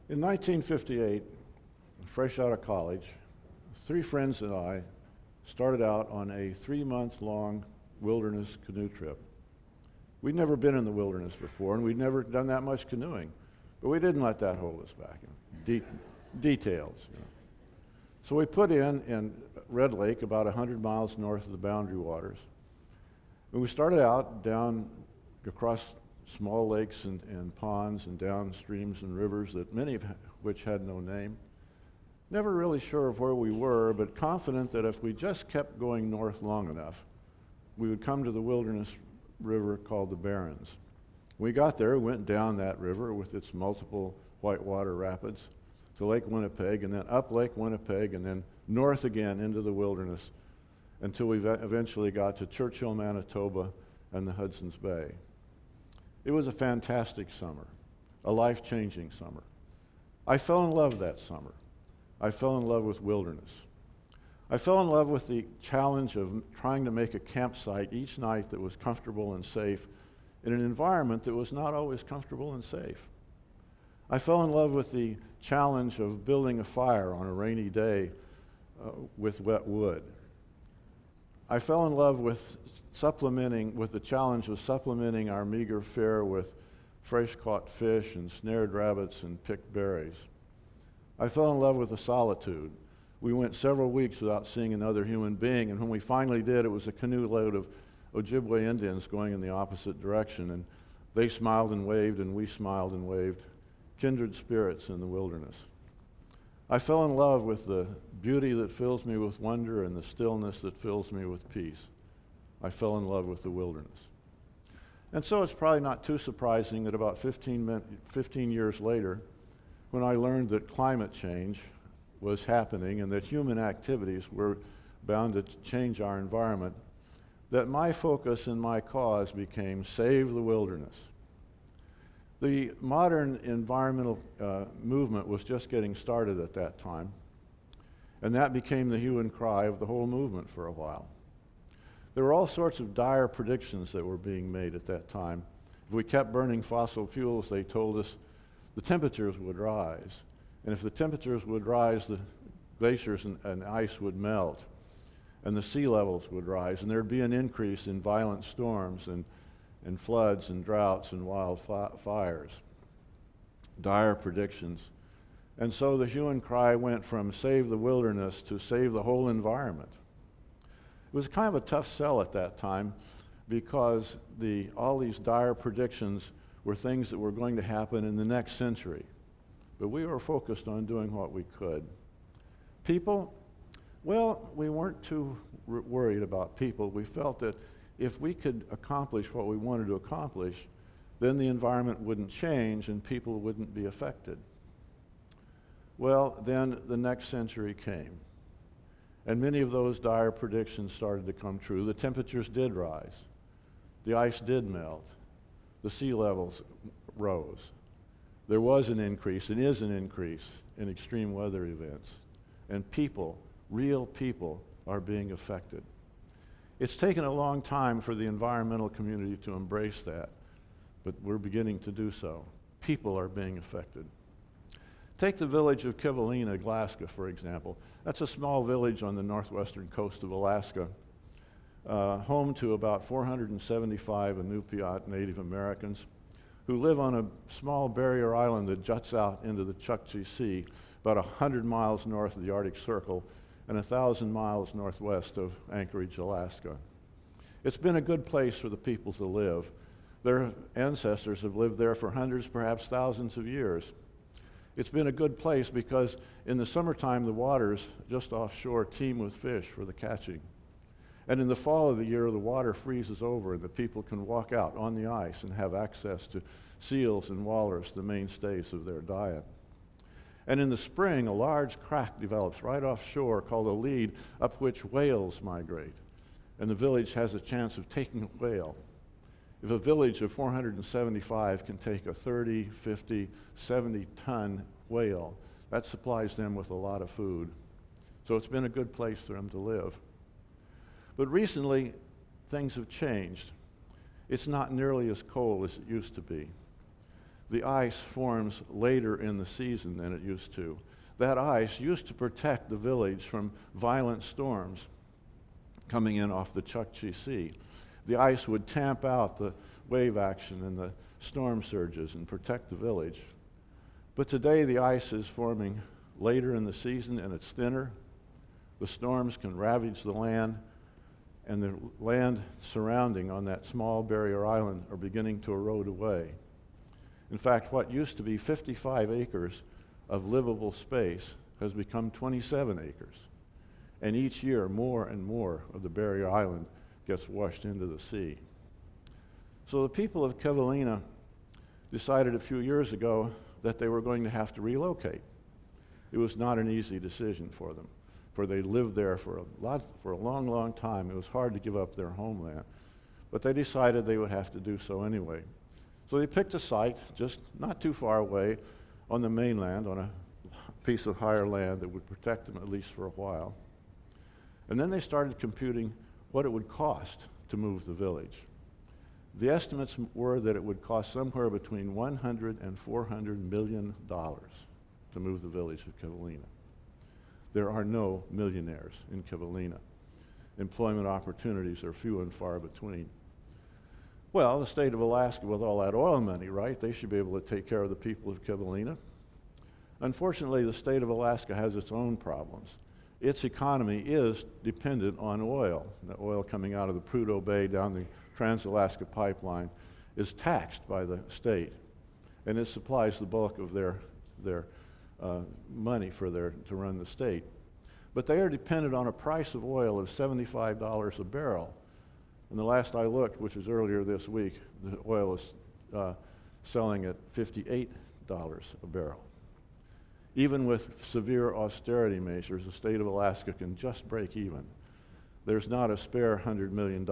In 1958, fresh out of college, three friends and I started out on a 3-month-long wilderness canoe trip. We'd never been in the wilderness before, and we'd never done that much canoeing, but we didn't let that hold us back. Details. So we put in Red Lake, about 100 miles north of the Boundary Waters. And we started out down across small lakes and ponds and down streams and rivers that many of which had no name. Never really sure of where we were, but confident that if we just kept going north long enough, we would come to the wilderness river called the Barrens. When we got there, we went down that river with its multiple whitewater rapids to Lake Winnipeg, and then up Lake Winnipeg, and then north again into the wilderness until we eventually got to Churchill, Manitoba, and the Hudson's Bay. It was a fantastic summer, a life-changing summer. I fell in love that summer. I fell in love with wilderness. I fell in love with the challenge of trying to make a campsite each night that was comfortable and safe in an environment that was not always comfortable and safe. I fell in love with the challenge of building a fire on a rainy day with wet wood. I fell in love with the challenge of supplementing our meager fare with fresh-caught fish and snared rabbits and picked berries. I fell in love with the solitude. We went several weeks without seeing another human being, and when we finally did, it was a canoe load of Ojibwe Indians going in the opposite direction, and they smiled and waved, and we smiled and waved, kindred spirits in the wilderness. I fell in love with the beauty that fills me with wonder and the stillness that fills me with peace. I fell in love with the wilderness. And so it's probably not too surprising that about 15 years later, when I learned that climate change was happening and that human activities were bound to change our environment, that my focus and my cause became Save the Wilderness. The modern environmental movement was just getting started at that time, and that became the hue and cry of the whole movement for a while. There were all sorts of dire predictions that were being made at that time. If we kept burning fossil fuels, they told us the temperatures would rise. And if the temperatures would rise, the glaciers and ice would melt, and the sea levels would rise, and there'd be an increase in violent storms and floods and droughts and wildfires. Dire predictions. And so the hue and cry went from save the wilderness to save the whole environment. It was kind of a tough sell at that time because all these dire predictions were things that were going to happen in the next century. But we were focused on doing what we could. People, well, we weren't too worried about people. We felt that if we could accomplish what we wanted to accomplish, then the environment wouldn't change and people wouldn't be affected. Well, then the next century came, and many of those dire predictions started to come true. The temperatures did rise. The ice did melt. The sea levels rose. There was an increase, and is an increase, in extreme weather events. And people, real people, are being affected. It's taken a long time for the environmental community to embrace that, but we're beginning to do so. People are being affected. Take the village of Kivalina, Alaska, for example. That's a small village on the northwestern coast of Alaska, home to about 475 Inupiat Native Americans who live on a small barrier island that juts out into the Chukchi Sea, about 100 miles north of the Arctic Circle and 1,000 miles northwest of Anchorage, Alaska. It's been a good place for the people to live. Their ancestors have lived there for hundreds, perhaps thousands of years. It's been a good place because in the summertime, the waters just offshore teem with fish for the catching. And in the fall of the year, the water freezes over and the people can walk out on the ice and have access to seals and walrus, the mainstays of their diet. And in the spring, a large crack develops right offshore called a lead, up which whales migrate. And the village has a chance of taking a whale. If a village of 475 can take a 30, 50, 70-ton whale, that supplies them with a lot of food. So it's been a good place for them to live. But recently, things have changed. It's not nearly as cold as it used to be. the ice forms later in the season than it used to. That ice used to protect the village from violent storms coming in off the Chukchi Sea. The ice would tamp out the wave action and the storm surges and protect the village. But today the ice is forming later in the season and it's thinner. The storms can ravage the land, and the land surrounding on that small barrier island are beginning to erode away. In fact, what used to be 55 acres of livable space has become 27 acres. And each year, more and more of the barrier island gets washed into the sea. So the people of Kivalina decided a few years ago that they were going to have to relocate. It was not an easy decision for them, for they lived there for a long, long time. It was hard to give up their homeland. But they decided they would have to do so anyway. So they picked a site just not too far away on the mainland, on a piece of higher land that would protect them at least for a while. And then they started computing what it would cost to move the village. The estimates were that it would cost somewhere between $100 and $400 million to move the village of Kivalina. There are no millionaires in Kivalina. Employment opportunities are few and far between. Well, the state of Alaska, with all that oil money, right, they should be able to take care of the people of Kivalina. Unfortunately, the state of Alaska has its own problems. Its economy is dependent on oil. The oil coming out of the Prudhoe Bay down the Trans-Alaska Pipeline is taxed by the state, and it supplies the bulk of their money to run the state. But they are dependent on a price of oil of $75 a barrel. And the last I looked, which was earlier this week, the oil is selling at $58 a barrel. Even with severe austerity measures, the state of Alaska can just break even. There's not a spare $100 million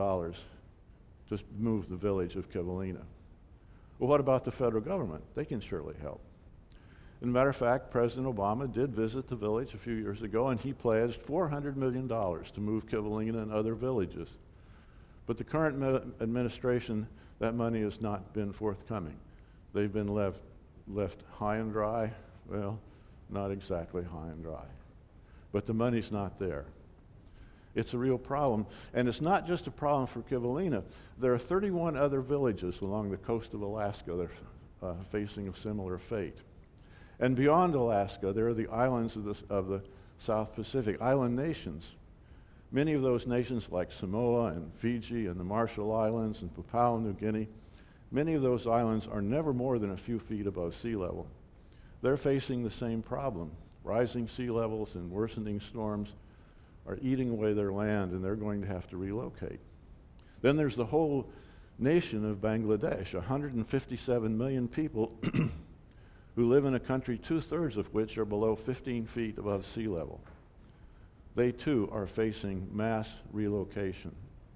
to move the village of Kivalina. Well, what about the federal government? They can surely help. As a matter of fact, President Obama did visit the village a few years ago, and he pledged $400 million to move Kivalina and other villages. But the current administration, that money has not been forthcoming. They've been left high and dry. Well, not exactly high and dry. But the money's not there. It's a real problem. And it's not just a problem for Kivalina. There are 31 other villages along the coast of Alaska that are facing a similar fate. And beyond Alaska, there are the islands of the South Pacific, island nations. Many of those nations, like Samoa and Fiji and the Marshall Islands and Papua New Guinea, many of those islands are never more than a few feet above sea level. They're facing the same problem. Rising sea levels and worsening storms are eating away their land, and they're going to have to relocate. Then there's the whole nation of Bangladesh, 157 million people who live in a country 2/3 of which are below 15 feet above sea level. They too are facing mass relocation.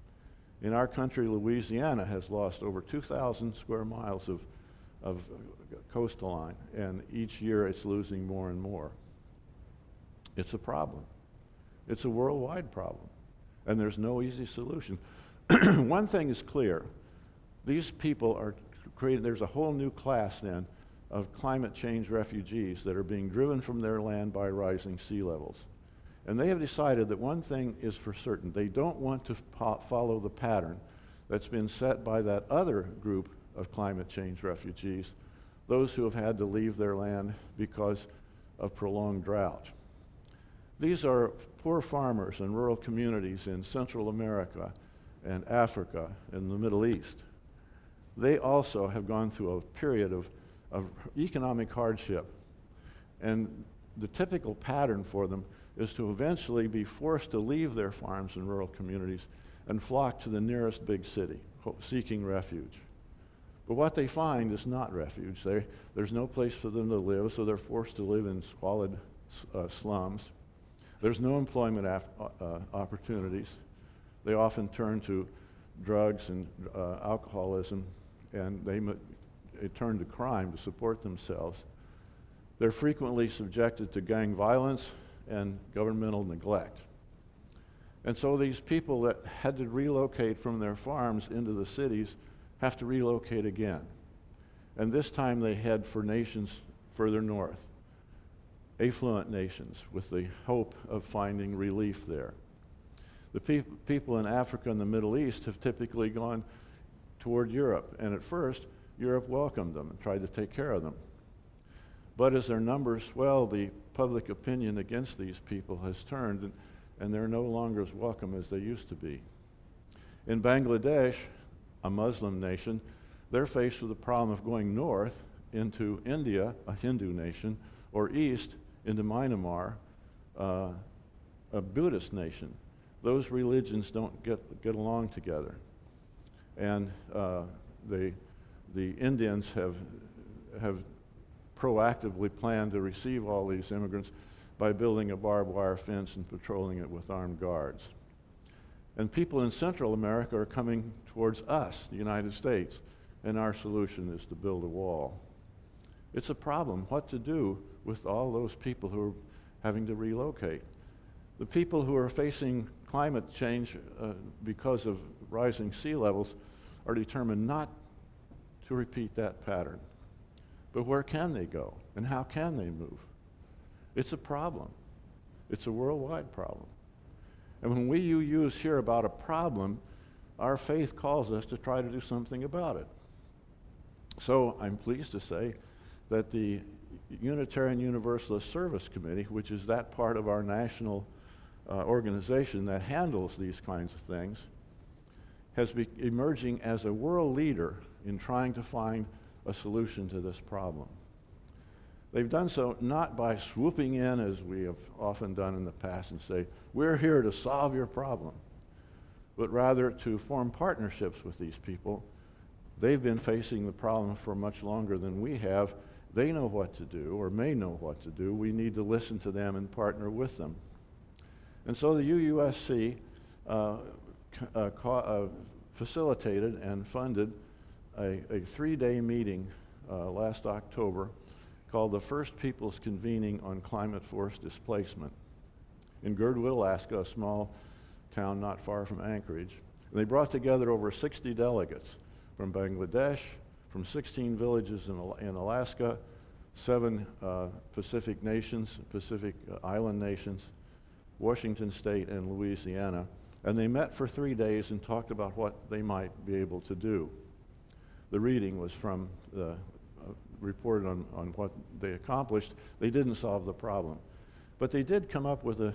In our country, Louisiana has lost over 2,000 square miles of coastline, and each year it's losing more and more. It's a problem. It's a worldwide problem, and there's no easy solution. One thing is clear. These people are creating, there's a whole new class then of climate change refugees that are being driven from their land by rising sea levels. And they have decided that one thing is for certain. They don't want to follow the pattern that's been set by that other group of climate change refugees, those who have had to leave their land because of prolonged drought. These are poor farmers and rural communities in Central America and Africa and the Middle East. They also have gone through a period of economic hardship. And the typical pattern for them is to eventually be forced to leave their farms and rural communities and flock to the nearest big city, seeking refuge. But what they find is not refuge. There's no place for them to live, so they're forced to live in squalid slums. There's no employment opportunities. They often turn to drugs and alcoholism, and they turn to crime to support themselves. They're frequently subjected to gang violence and governmental neglect. And so these people that had to relocate from their farms into the cities have to relocate again. And this time they head for nations further north, affluent nations, with the hope of finding relief there. The people in Africa and the Middle East have typically gone toward Europe, and at first, Europe welcomed them and tried to take care of them. But as their numbers swell, the public opinion against these people has turned, and they're no longer as welcome as they used to be. In Bangladesh, a Muslim nation, they're faced with the problem of going north into India, a Hindu nation, or east into Myanmar, a Buddhist nation. Those religions don't get along together. And the Indians have proactively planned to receive all these immigrants by building a barbed wire fence and patrolling it with armed guards. And people in Central America are coming towards us, the United States, and our solution is to build a wall. It's a problem what to do with all those people who are having to relocate. The people who are facing climate change because of rising sea levels are determined not to repeat that pattern. But where can they go, and how can they move? It's a problem. It's a worldwide problem. And when we use here about a problem, our faith calls us to try to do something about it. So I'm pleased to say that the Unitarian Universalist Service Committee, which is that part of our national organization that handles these kinds of things, has been emerging as a world leader in trying to find a solution to this problem. They've done so not by swooping in, as we have often done in the past, and say, we're here to solve your problem, but rather to form partnerships with these people. They've been facing the problem for much longer than we have. They know what to do, or may know what to do. We need to listen to them and partner with them. And so the UUSC facilitated and funded a 3-day meeting last October called the First Peoples Convening on Climate Force Displacement in Girdwood, Alaska, a small town not far from Anchorage. And they brought together over 60 delegates from Bangladesh, from 16 villages in Alaska, 7 Pacific nations, Pacific island nations, Washington State and Louisiana. And they met for 3 days and talked about what they might be able to do. The reading was from the report on what they accomplished. They didn't solve the problem. But they did come up with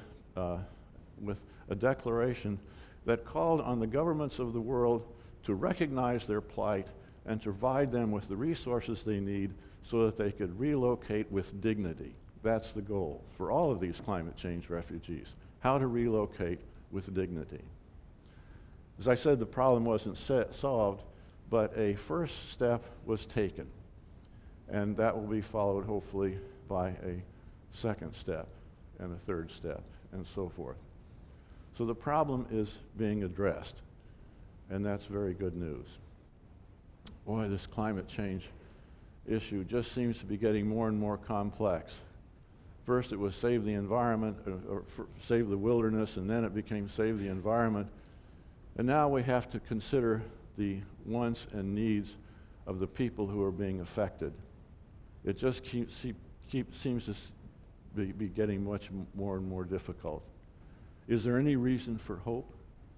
a declaration that called on the governments of the world to recognize their plight and to provide them with the resources they need so that they could relocate with dignity. That's the goal for all of these climate change refugees, how to relocate with dignity. As I said, the problem wasn't solved, but a first step was taken. And that will be followed, hopefully, by a second step and a third step and so forth. So the problem is being addressed, and that's very good news. Boy, this climate change issue just seems to be getting more and more complex. First it was save the environment, or save the wilderness, and then it became save the environment. And now we have to consider the wants and needs of the people who are being affected. It just seems to be getting much more and more difficult. Is there any reason for hope?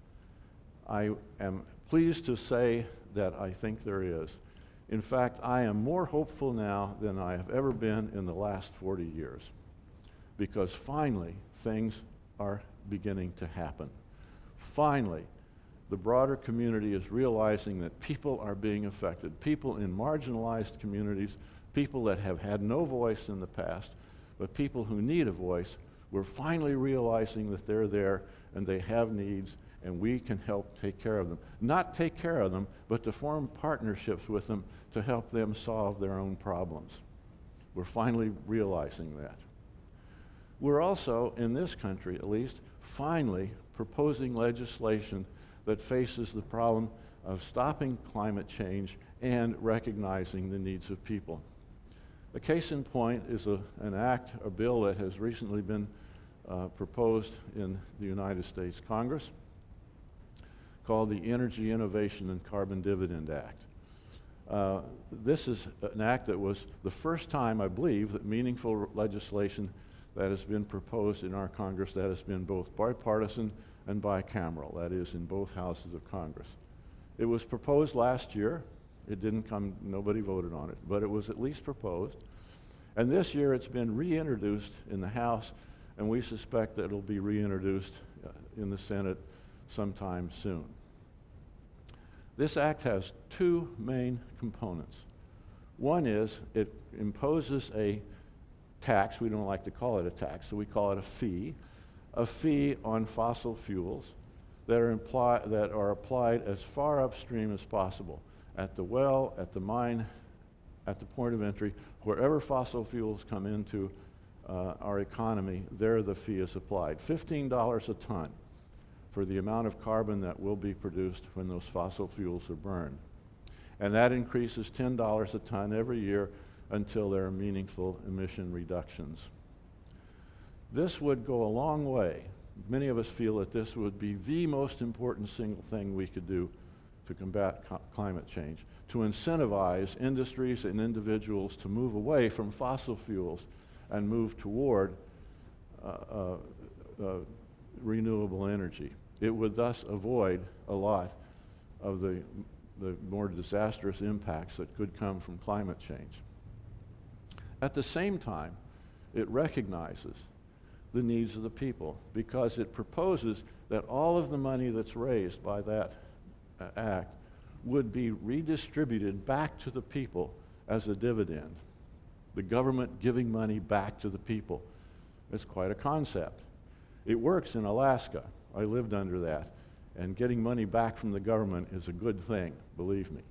I am pleased to say that I think there is. In fact, I am more hopeful now than I have ever been in the last 40 years, because finally things are beginning to happen. Finally, the broader community is realizing that people are being affected. People in marginalized communities, people that have had no voice in the past, but people who need a voice, we're finally realizing that they're there and they have needs, and we can help take care of them. Not take care of them, but to form partnerships with them to help them solve their own problems. We're finally realizing that. We're also, in this country at least, finally proposing legislation that faces the problem of stopping climate change and recognizing the needs of people. A case in point is a bill that has recently been proposed in the United States Congress called the Energy Innovation and Carbon Dividend Act. This is an act that was the first time, I believe, that meaningful legislation that has been proposed in our Congress that has been both bipartisan and bicameral, that is, in both houses of Congress. It was proposed last year. It didn't come, nobody voted on it, but it was at least proposed. And this year it's been reintroduced in the House, and we suspect that it'll be reintroduced in the Senate sometime soon. This act has two main components. One is it imposes a tax. We don't like to call it a tax, so we call it a fee on fossil fuels that are applied as far upstream as possible, at the well, at the mine, at the point of entry, wherever fossil fuels come into our economy, there the fee is applied. $15 a ton for the amount of carbon that will be produced when those fossil fuels are burned. And that increases $10 a ton every year until there are meaningful emission reductions. This would go a long way. Many of us feel that this would be the most important single thing we could do to combat climate change, to incentivize industries and individuals to move away from fossil fuels and move toward renewable energy. It would thus avoid a lot of the more disastrous impacts that could come from climate change. At the same time, it recognizes the needs of the people because it proposes that all of the money that's raised by that act would be redistributed back to the people as a dividend. The government giving money back to the people. It's quite a concept. It works in Alaska. I lived under that. And getting money back from the government is a good thing, believe me.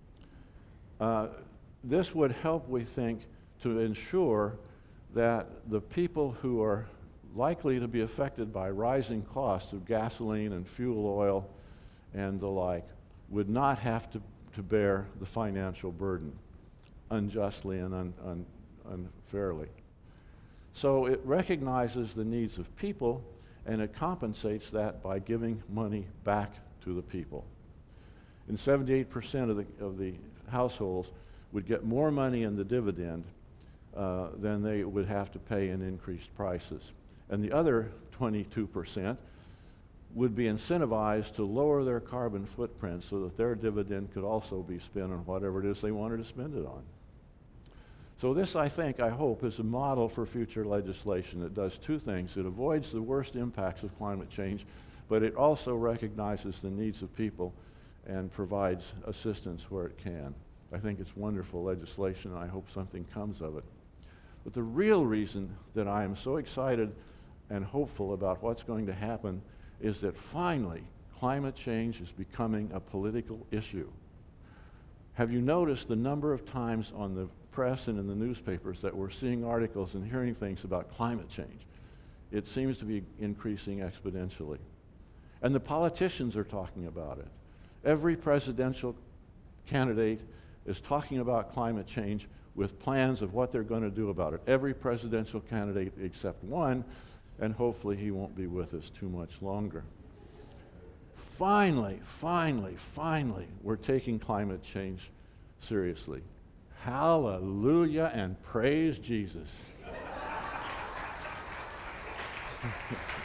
This would help, we think, to ensure that the people who are likely to be affected by rising costs of gasoline and fuel oil and the like would not have to bear the financial burden unjustly and unfairly. So it recognizes the needs of people, and it compensates that by giving money back to the people. And 78% of the households would get more money in the dividend than they would have to pay in increased prices. And the other 22% would be incentivized to lower their carbon footprint so that their dividend could also be spent on whatever it is they wanted to spend it on. So this, I hope, is a model for future legislation that does two things. It avoids the worst impacts of climate change, but it also recognizes the needs of people and provides assistance where it can. I think it's wonderful legislation, and I hope something comes of it. But the real reason that I am so excited and hopeful about what's going to happen is that finally climate change is becoming a political issue. Have you noticed the number of times on the press and in the newspapers that we're seeing articles and hearing things about climate change? It seems to be increasing exponentially. And the politicians are talking about it. Every presidential candidate is talking about climate change with plans of what they're going to do about it. Every presidential candidate except one, and hopefully he won't be with us too much longer. Finally, we're taking climate change seriously. Hallelujah and praise Jesus.